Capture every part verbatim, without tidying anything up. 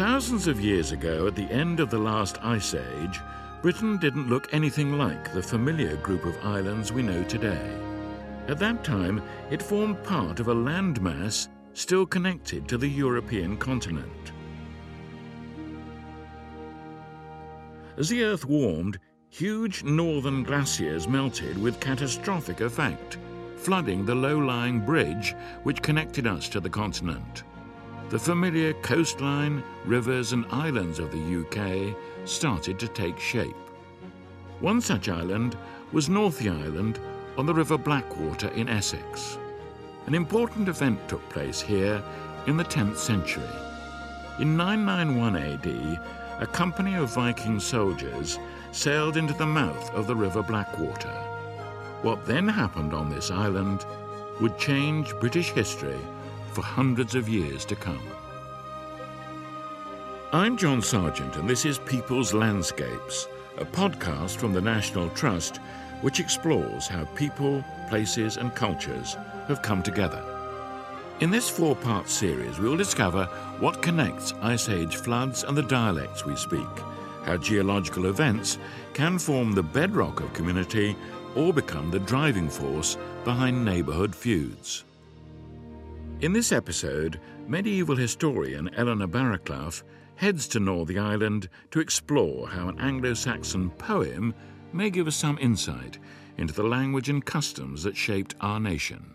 Thousands of years ago, at the end of the last ice age, Britain didn't look anything like the familiar group of islands we know today. At that time, it formed part of a landmass still connected to the European continent. As the Earth warmed, huge northern glaciers melted with catastrophic effect, flooding the low-lying bridge which connected us to the continent. The familiar coastline, rivers and islands of the U K started to take shape. One such island was Northey Island on the River Blackwater in Essex. An important event took place here in the tenth century. In nine ninety-one A D, a company of Viking soldiers sailed into the mouth of the River Blackwater. What then happened on this island would change British history for hundreds of years to come. I'm John Sargent, and this is People's Landscapes, a podcast from the National Trust which explores how people, places and cultures have come together. In this four-part series, we will discover what connects Ice Age floods and the dialects we speak, how geological events can form the bedrock of community or become the driving force behind neighbourhood feuds. In this episode, medieval historian Eleanor Barraclough heads to Northey Island to explore how an Anglo-Saxon poem may give us some insight into the language and customs that shaped our nation.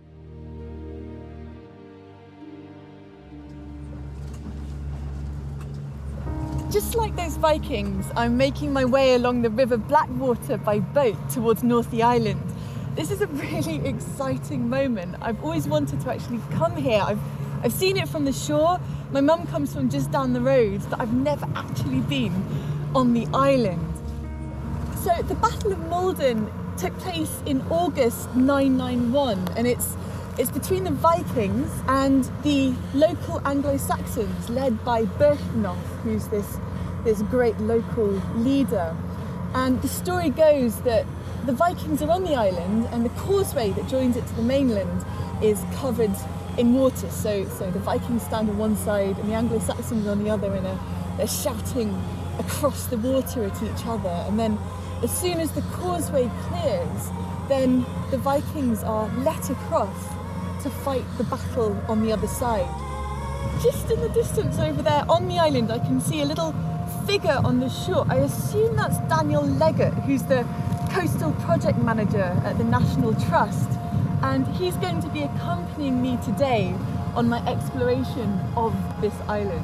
Just like those Vikings, I'm making my way along the River Blackwater by boat towards Northey Island. This is a really exciting moment. I've always wanted to actually come here. I've, I've seen it from the shore. My mum comes from just down the road, but I've never actually been on the island. So the Battle of Maldon took place in August nine ninety-one, and it's it's between the Vikings and the local Anglo-Saxons, led by Berchnov, who's this, this great local leader. And the story goes that the Vikings are on the island, and the causeway that joins it to the mainland is covered in water. So, so the Vikings stand on one side and the Anglo-Saxons on the other, and they're shouting across the water at each other. And then as soon as the causeway clears, then the Vikings are let across to fight the battle on the other side. Just in the distance over there on the island, I can see a little figure on the shore. I assume that's Daniel Leggett, who's the Coastal Project Manager at the National Trust, and he's going to be accompanying me today on my exploration of this island.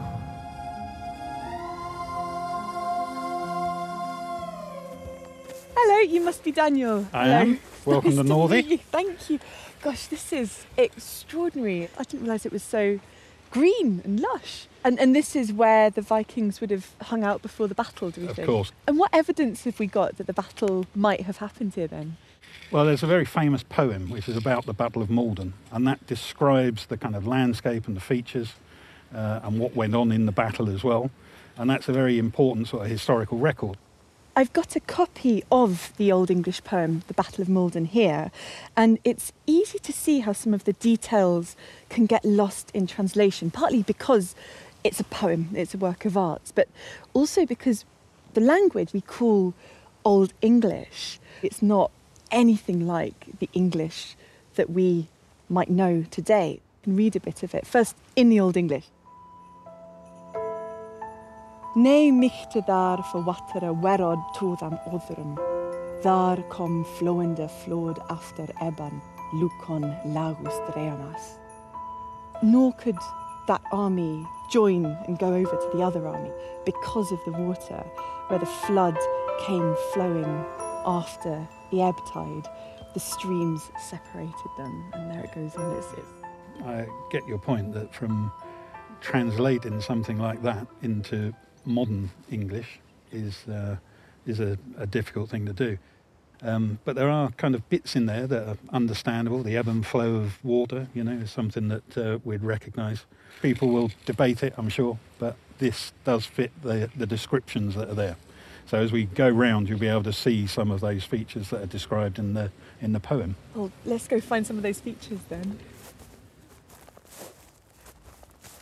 Hello, you must be Daniel. I Hello. am. Welcome Nice to to Northey. meet you. Thank you. Gosh, this is extraordinary. I didn't realise it was so green and lush. And and this is where the Vikings would have hung out before the battle, do we Of think? course. And what evidence have we got that the battle might have happened here then? Well, there's a very famous poem which is about the Battle of Maldon, and that describes the kind of landscape and the features uh, and what went on in the battle as well. And that's a very important sort of historical record. I've got a copy of the Old English poem, The Battle of Maldon, here, and it's easy to see how some of the details can get lost in translation, partly because it's a poem, it's a work of art, but also because the language we call Old English, it's not anything like the English that we might know today. I can read a bit of it, first in the Old English. Nei michte daar verwattere werod todam othrum. Daar kom flowende flood after ebban, lucon lagus dreamas. Nor could that army join and go over to the other army because of the water, where the flood came flowing after the ebb tide. The streams separated them, and there it goes on. It's, it's... I get your point that from translating something like that into modern English is uh, is a, a difficult thing to do. Um, but there are kind of bits in there that are understandable. The ebb and flow of water, you know, is something that uh, we'd recognise. People will debate it, I'm sure, but this does fit the, the descriptions that are there. So as we go round, you'll be able to see some of those features that are described in the in the poem. Well, let's go find some of those features then.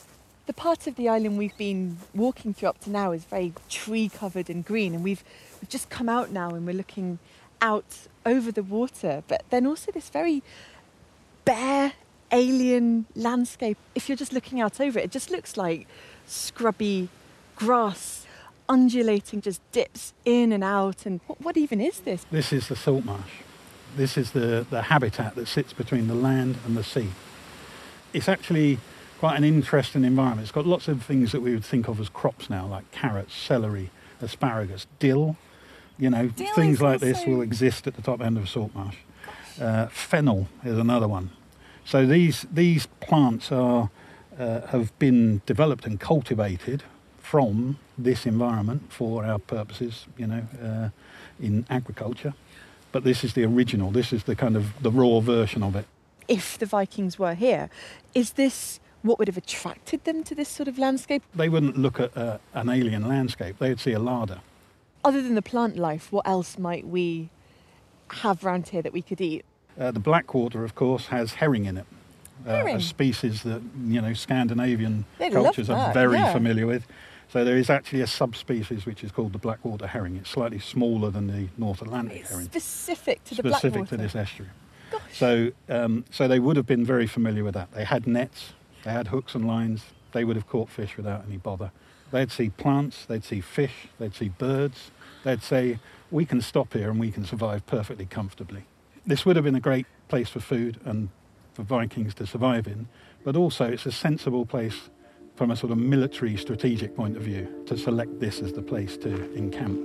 The part of the island we've been walking through up to now is very tree covered and green, and we've, we've just come out now and we're looking out over the water, but then also this very bare alien landscape. If you're just looking out over it, it just looks like scrubby grass undulating, just dips in and out. And what, what even is this? This is the salt marsh. This is the, the habitat that sits between the land and the sea. It's actually quite an interesting environment. It's got lots of things that we would think of as crops now, like carrots, celery, asparagus, dill. You know, Dill things is like this also- will exist at the top end of a salt marsh. Uh, fennel is another one. So these these plants are uh, have been developed and cultivated from this environment for our purposes, you know, uh, in agriculture. But this is the original. This is the kind of the raw version of it. If the Vikings were here, is this what would have attracted them to this sort of landscape? They wouldn't look at uh, an alien landscape. They would see a larder. Other than the plant life, what else might we have round here that we could eat? Uh, the Blackwater, of course, has herring in it. Uh, Herring? a species that, you know, Scandinavian They'd love cultures are that, very yeah. familiar with. So there is actually a subspecies which is called the Blackwater herring. It's slightly smaller than the North Atlantic It's herring. specific to the Specific Blackwater. to this estuary. Gosh. So, um, so they would have been very familiar with that. They had nets, they had hooks and lines. They would have caught fish without any bother. They'd see plants, they'd see fish, they'd see birds. They'd say, we can stop here and we can survive perfectly comfortably. This would have been a great place for food and for Vikings to survive in, but also it's a sensible place from a sort of military strategic point of view to select this as the place to encamp.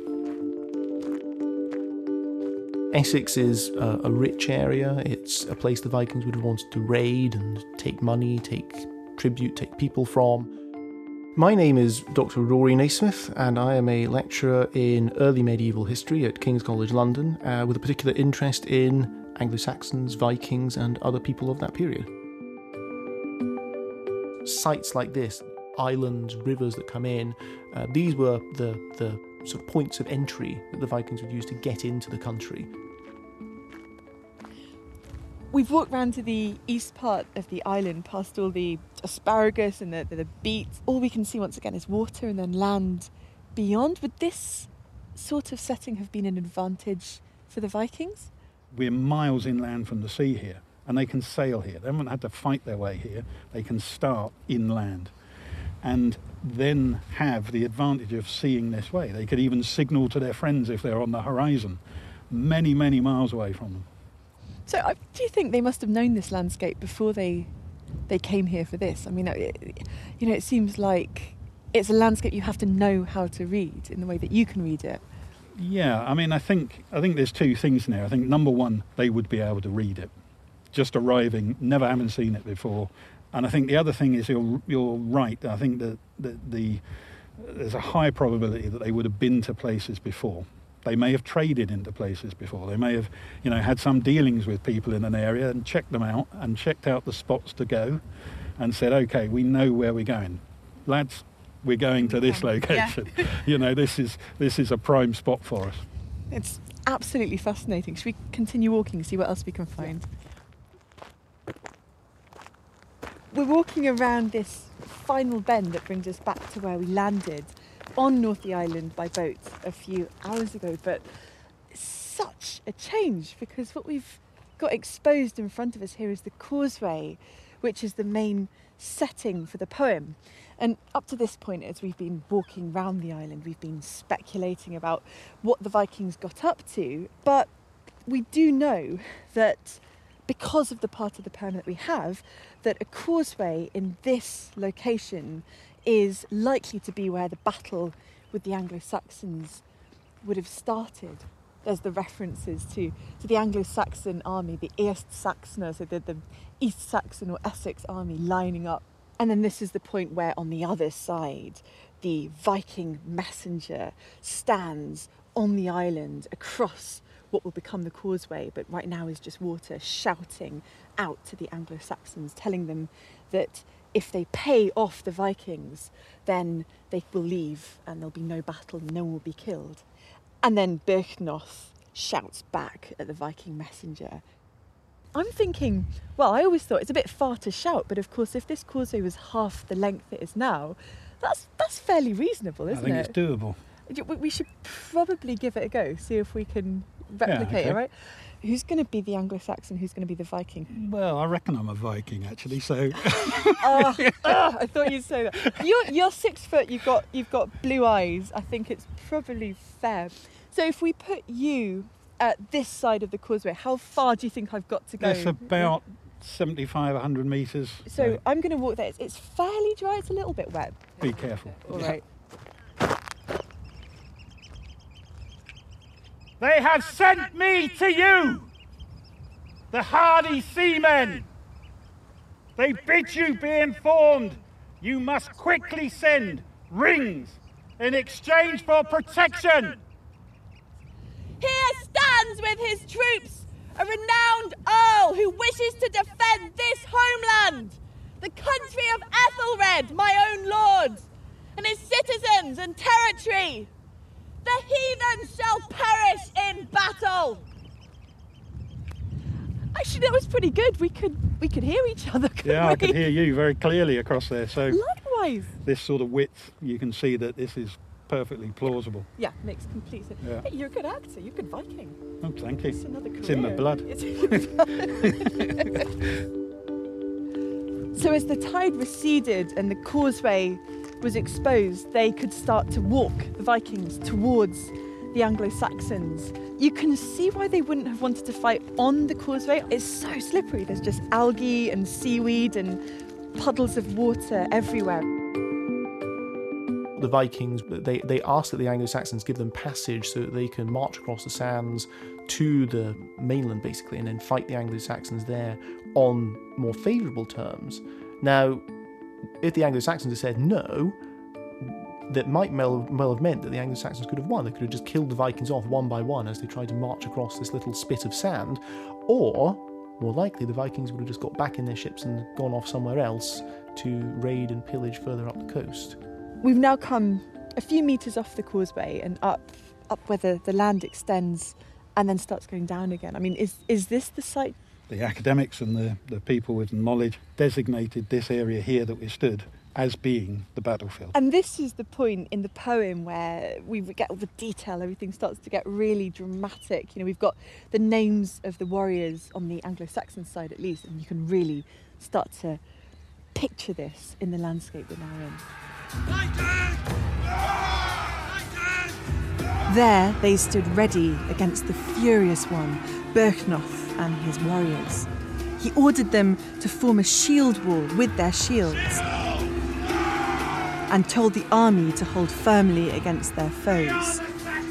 Essex is a, a rich area. It's a place the Vikings would have wanted to raid and take money, take tribute, take people from. My name is Doctor Rory Naismith, and I am a lecturer in early medieval history at King's College London, uh, with a particular interest in Anglo-Saxons, Vikings, and other people of that period. Sites like this, islands, rivers that come in, uh, these were the, the sort of points of entry that the Vikings would use to get into the country. We've walked round to the east part of the island, past all the asparagus and the, the, the beet. All we can see once again is water and then land beyond. Would this sort of setting have been an advantage for the Vikings? We're miles inland from the sea here, and they can sail here. They haven't had to fight their way here. They can start inland and then have the advantage of seeing this way. They could even signal to their friends if they're on the horizon, many, many miles away from them. So uh, do you think they must have known this landscape before they they came here for this? I mean, it, you know, it seems like it's a landscape you have to know how to read in the way that you can read it. Yeah, I mean, I think I think there's two things in there. I think number one, they would be able to read it, just arriving, never having seen it before. And I think the other thing is you're you're right. I think that the, the there's a high probability that they would have been to places before. They may have traded into places before. They may have, you know, had some dealings with people in an area and checked them out and checked out the spots to go, and said, okay, we know where we're going, lads. We're going to this location. Yeah. You know, this is this is a prime spot for us. It's absolutely fascinating. Should we continue walking, see what else we can find? We're walking around this final bend that brings us back to where we landed on Northey Island by boat a few hours ago, but it's such a change because what we've got exposed in front of us here is the causeway, which is the main setting for the poem. And up to this point, as we've been walking round the island, we've been speculating about what the Vikings got up to, but we do know that because of the part of the poem that we have, that a causeway in this location is likely to be where the battle with the Anglo-Saxons would have started. There's the references to, to the Anglo-Saxon army, the East Saxoner, so the, the East Saxon or Essex army lining up. And then this is the point where on the other side, the Viking messenger stands on the island across what will become the causeway, but right now is just water, shouting out to the Anglo-Saxons, telling them that if they pay off the Vikings, then they will leave and there'll be no battle, no one will be killed. And then Birchnoth shouts back at the Viking messenger, I'm thinking, well, I always thought it's a bit far to shout, but of course, if this causeway was half the length it is now, that's that's fairly reasonable, isn't I think it? it's doable. We we should probably give it a go, see if we can replicate Yeah, okay. it, right? Who's going to be the Anglo-Saxon? Who's going to be the Viking? Well, I reckon I'm a Viking, actually, so... oh, oh, I thought you'd say that. You're, you're six foot, you've got, you've got blue eyes. I think it's probably fair. So if we put you at this side of the causeway, how far do you think I've got to go? It's about seventy-five, one hundred metres. So I'm going to walk there. It's, it's fairly dry, it's a little bit wet. Be careful. All right. They have sent me to you, the hardy seamen. They bid you be informed you must quickly send rings in exchange for protection. Here stands with his troops a renowned earl who wishes to defend this homeland, the country of Ethelred, my own lord, and his citizens and territory. The heathen shall perish in battle. Actually, that was pretty good. We could we could hear each other. Couldn't Yeah, we? I could hear you very clearly across there. So Likewise. this sort of width, you can see that this is perfectly plausible. Yeah, makes complete sense. Yeah. Hey, you're a good actor. You're a good Viking. Oh, thank you. It's another career. It's in my blood. It's in your blood. So as the tide receded and the causeway was exposed, they could start to walk, the Vikings, towards the Anglo-Saxons. You can see why they wouldn't have wanted to fight on the causeway. It's so slippery. There's just algae and seaweed and puddles of water everywhere. The Vikings, they, they ask that the Anglo-Saxons give them passage so that they can march across the sands to the mainland, basically, and then fight the Anglo-Saxons there on more favourable terms. Now, if the Anglo-Saxons had said no, that might well, well have meant that the Anglo-Saxons could have won. They could have just killed the Vikings off one by one as they tried to march across this little spit of sand, or, more likely, the Vikings would have just got back in their ships and gone off somewhere else to raid and pillage further up the coast. We've now come a few metres off the causeway and up up where the, the land extends and then starts going down again. I mean, is is this the site? The academics and the, the people with knowledge designated this area here that we stood as being the battlefield. And this is the point in the poem where we get all the detail, everything starts to get really dramatic. You know, we've got the names of the warriors on the Anglo-Saxon side at least, and you can really start to picture this in the landscape we're now in. There they stood ready against the furious one, Berchnoth and his warriors. He ordered them to form a shield wall with their shields and told the army to hold firmly against their foes.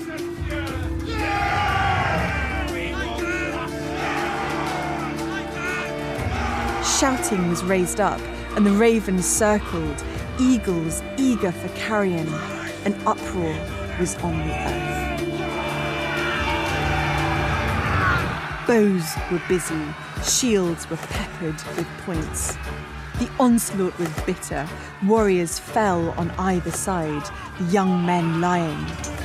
Shouting was raised up, and the ravens circled, eagles eager for carrion. An uproar was on the earth. Bows were busy, shields were peppered with points. The onslaught was bitter, warriors fell on either side, the young men lying.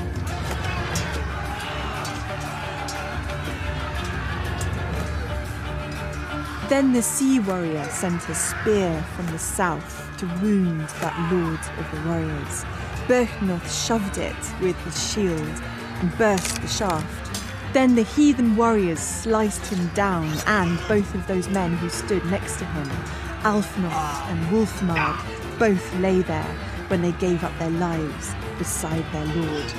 Then the sea warrior sent a spear from the south to wound that lord of the warriors. Berchnoth shoved it with his shield and burst the shaft. Then the heathen warriors sliced him down, and both of those men who stood next to him, Alfnoth and Wulfmard, both lay there when they gave up their lives beside their lord.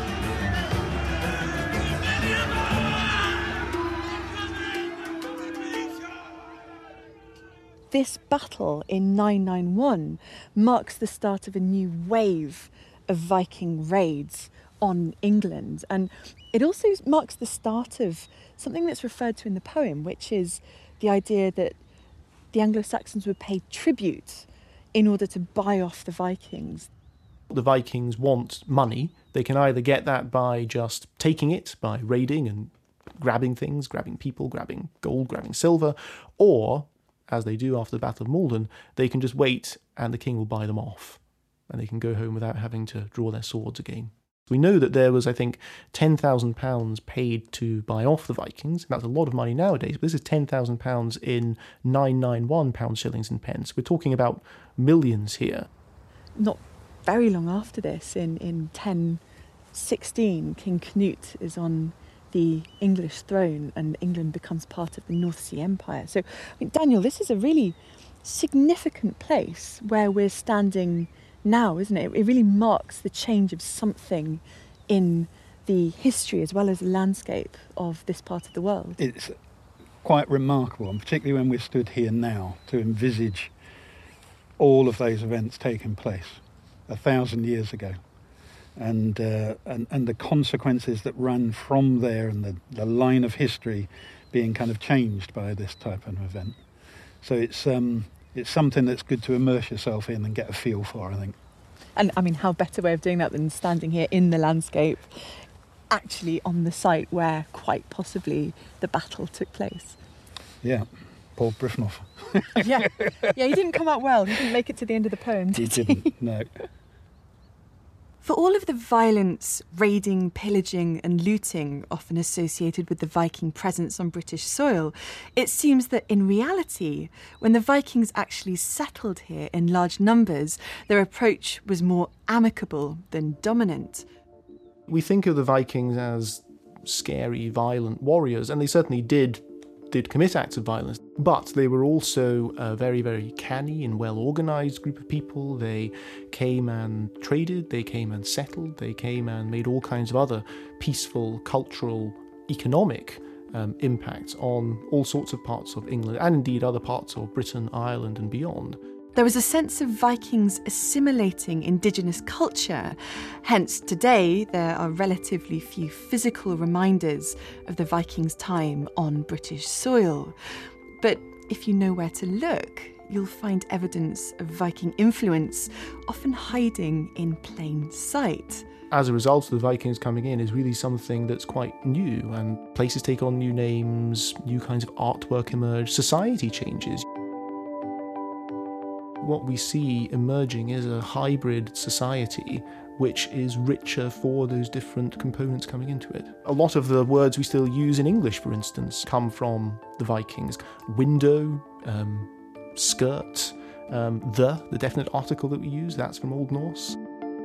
This battle in nine ninety-one marks the start of a new wave of Viking raids on England, and it also marks the start of something that's referred to in the poem, which is the idea that the Anglo-Saxons would pay tribute in order to buy off the Vikings. The Vikings want money. They can either get that by just taking it, by raiding and grabbing things, grabbing people, grabbing gold, grabbing silver, or, as they do after the Battle of Maldon, they can just wait and the king will buy them off, and they can go home without having to draw their swords again. We know that there was, I think, ten thousand pounds paid to buy off the Vikings. That's a lot of money nowadays, but this is ten thousand pounds in nine hundred ninety-one pounds, shillings and pence. We're talking about millions here. Not very long after this, in, in ten sixteen, King Canute is on the English throne and England becomes part of the North Sea Empire. So, I mean, Daniel, this is a really significant place where we're standing now, isn't it? It really marks the change of something in the history as well as the landscape of this part of the world. It's quite remarkable, and particularly when we're stood here now, to envisage all of those events taking place a thousand years ago, and uh, and, and the consequences that run from there, and the, the line of history being kind of changed by this type of event. So it's um, it's something that's good to immerse yourself in and get a feel for, I think. And I mean, how better way of doing that than standing here in the landscape, actually on the site where quite possibly the battle took place. Yeah, Paul Brifnoff. yeah, yeah, he didn't come out well. He didn't make it to the end of the poem, did he? Didn't, no. For all of the violence, raiding, pillaging and looting often associated with the Viking presence on British soil, it seems that in reality, when the Vikings actually settled here in large numbers, their approach was more amicable than dominant. We think of the Vikings as scary, violent warriors, and they certainly did did commit acts of violence, but they were also a very, very canny and well-organised group of people. They came and traded, they came and settled, they came and made all kinds of other peaceful, cultural, economic um, impacts on all sorts of parts of England, and indeed other parts of Britain, Ireland and beyond. There was a sense of Vikings assimilating indigenous culture. Hence, today, there are relatively few physical reminders of the Vikings' time on British soil. But if you know where to look, you'll find evidence of Viking influence, often hiding in plain sight. As a result of the Vikings coming in is really something that's quite new, and places take on new names, new kinds of artwork emerge, society changes. What we see emerging is a hybrid society which is richer for those different components coming into it. A lot of the words we still use in English, for instance, come from the Vikings. Window, um, skirt, um, the, the definite article that we use, that's from Old Norse.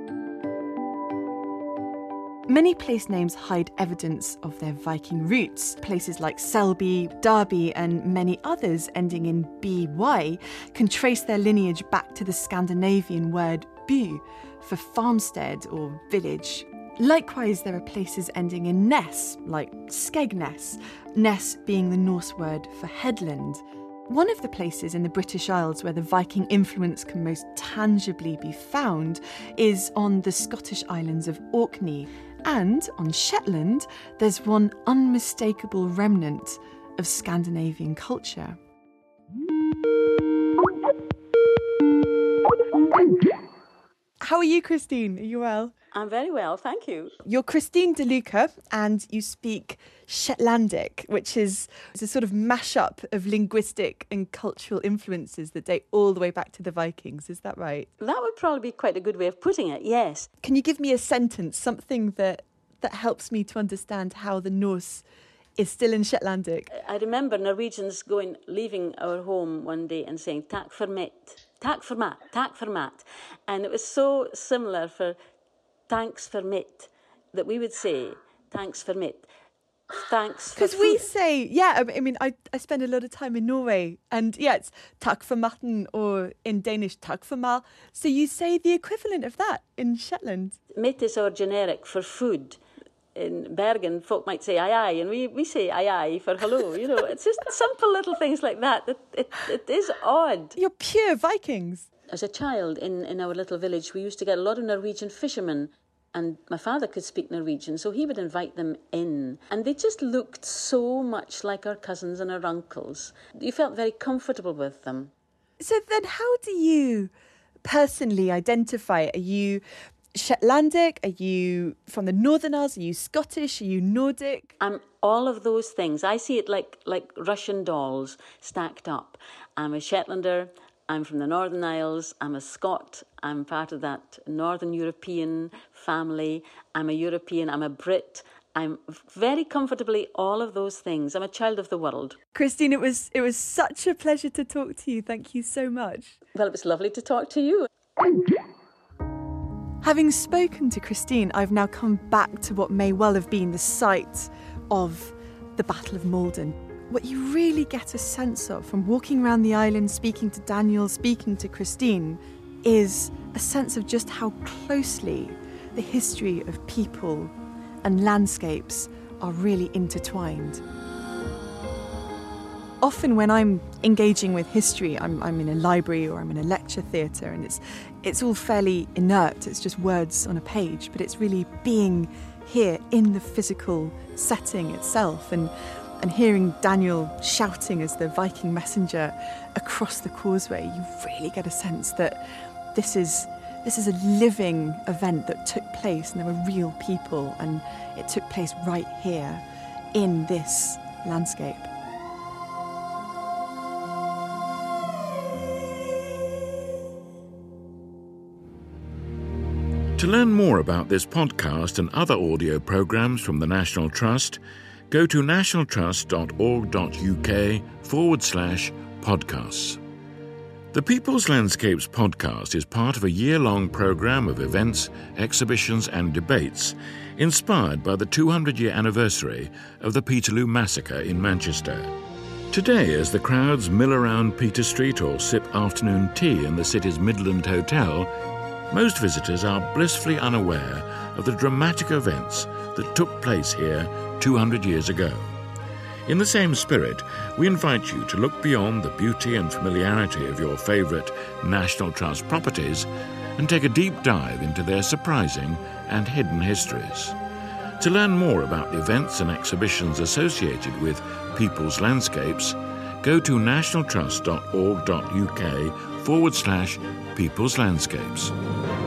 Many place names hide evidence of their Viking roots. Places like Selby, Derby and many others ending in by can trace their lineage back to the Scandinavian word by for farmstead or village. Likewise, there are places ending in ness, like Skegness, ness being the Norse word for headland. One of the places in the British Isles where the Viking influence can most tangibly be found is on the Scottish islands of Orkney. And on Shetland, there's one unmistakable remnant of Scandinavian culture. How are you, Christine? Are you well? I'm very well, thank you. You're Christine De Luca and you speak Shetlandic, which is, is a sort of mashup of linguistic and cultural influences that date all the way back to the Vikings. Is that right? That would probably be quite a good way of putting it, yes. Can you give me a sentence, something that, that helps me to understand how the Norse is still in Shetlandic? I remember Norwegians going, leaving our home one day and saying, "Tak for mitt, tak for mat, tak for mat." And it was so similar for thanks for mitt, that we would say, thanks for mitt, thanks for Because we say, yeah, I mean, I, I spend a lot of time in Norway, and yeah, it's tak for matten, or in Danish, tak for mal. So you say the equivalent of that in Shetland. Mitt is our generic for food. In Bergen, folk might say aye aye, and we, we say aye aye for hello, you know. It's just simple little things like that. It, it, it is odd. You're pure Vikings. As a child in, in our little village, we used to get a lot of Norwegian fishermen, and my father could speak Norwegian, so he would invite them in. And they just looked so much like our cousins and our uncles. You felt very comfortable with them. So then how do you personally identify? Are you Shetlandic? Are you from the Northern Isles? Are you Scottish? Are you Nordic? I'm all of those things. I see it like, like Russian dolls stacked up. I'm a Shetlander, I'm from the Northern Isles, I'm a Scot, I'm part of that Northern European family, I'm a European, I'm a Brit, I'm very comfortably all of those things. I'm a child of the world. Christine, it was it was such a pleasure to talk to you. Thank you so much. Well, it was lovely to talk to you. Having spoken to Christine, I've now come back to what may well have been the site of the Battle of Maldon. What you really get a sense of from walking around the island, speaking to Daniel, speaking to Christine, is a sense of just how closely the history of people and landscapes are really intertwined. Often when I'm engaging with history, I'm, I'm in a library or I'm in a lecture theatre, and it's it's all fairly inert, it's just words on a page, but it's really being here in the physical setting itself, and and hearing Daniel shouting as the Viking messenger across the causeway, you really get a sense that this is this is a living event that took place, and there were real people, and it took place right here in this landscape. To learn more about this podcast and other audio programmes from the National Trust, go to nationaltrust.org.uk forward slash podcasts. The People's Landscapes podcast is part of a year-long programme of events, exhibitions and debates inspired by the two hundred year anniversary of the Peterloo Massacre in Manchester. Today, as the crowds mill around Peter Street or sip afternoon tea in the city's Midland Hotel, most visitors are blissfully unaware of the dramatic events that took place here two hundred years ago. In the same spirit, we invite you to look beyond the beauty and familiarity of your favourite National Trust properties and take a deep dive into their surprising and hidden histories. To learn more about the events and exhibitions associated with People's Landscapes, go to nationaltrust.org.uk forward slash People's Landscapes.